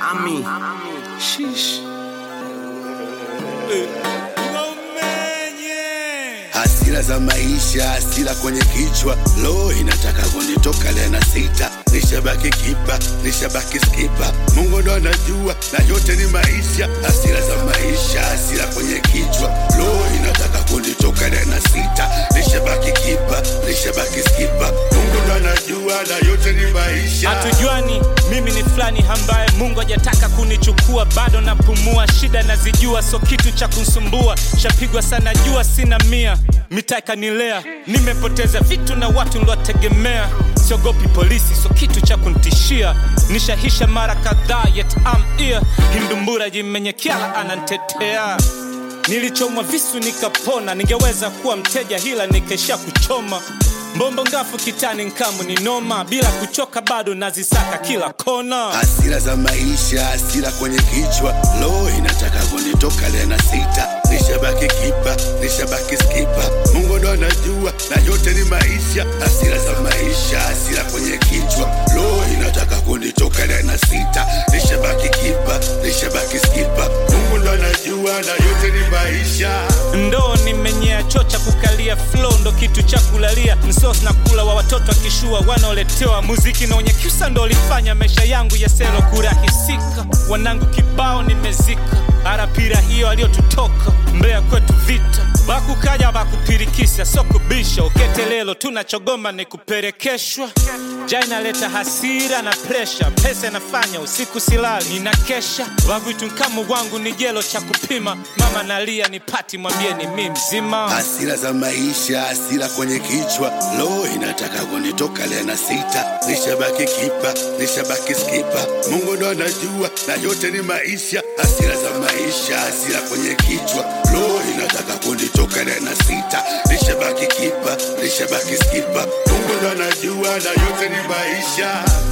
Ami. Sheesh. Hasira za maisha, hasira kwenye kichwa, lo inataka kunitoka leo na sita. Nishabaki kipa, nishabaki skipa, Mungu ndo anajua na yote ni maisha. Hasira za maisha, hasira kwenye kichwa, lo inataka kunitoka leo na sita. Nishabaki kipa, nishabaki skipa, Mungu ndo anajua na yote ni maisha. Hatujuani, mimi ni fulani ambaye Mungu hajataka kunichukua, bado napumua, shida nazijua, so kitu cha kunsumbua. Shapigwa sana jua, sina mia, mitaa ikanilea, nimepoteza vitu na watu niliotegemea. Siogopi polisi, so kitu cha kunitishia, nishahisha mara kadhaa, yet I'm here. Hindumbura jimenyekiala anantetea. Nilichomwa visu nikapona, ningeweza kuwa mteja hila nikesha kuchoma. Mbombo ngafu kitani nkamu ni noma, bila kuchoka bado nazisaka kila kona. Hasira za maisha, hasira kwenye kichwa, lo inataka kunitoka leo na sita. Nishabaki kipa, nishabaki skipa, Mungu ndo anajua na yote ni maisha. Hasira za maisha, hasira kwenye kichwa, lo inataka kunitoka leo na sita. Nishabaki kipa, nishabaki skipa, Mungu ndo anajua na yote ni maisha. Ndo nimenyea chocha kukalia flow, ndo kitu cha kulalia. Msos na kula wa watoto akishua wanaoletewa muziki na wenye kiusa, ndo lifanya maisha yangu ya selo kurahisika. Wanangu kibao nimezika, arapira hiyo aliotutoka, mbea kwetu vita. Bakukaja bakupirikisa, soko bisha, uketelelo tunachogoma ni kuperekeshwa. Jaina leta hasira na pressure, pesa nafanya usiku silali, ninakesha. Wavitu nkamu wangu ni jelo cha kupima, mama nalia nipati mwambie ni mimi mzima. Hasira za maisha, hasira kwenye kichwa, lo inataka kunitoka leo na sita. Nishabaki kipa, nishabaki skipa, Mungu ndo anajua na yote ni maisha. Hasira za maisha, hasira kwenye kichwa, lo inataka kunitoka leo na sita. Nishabaki kipa, nishabaki skipa, Mungu ndo anajua na yote ni maisha.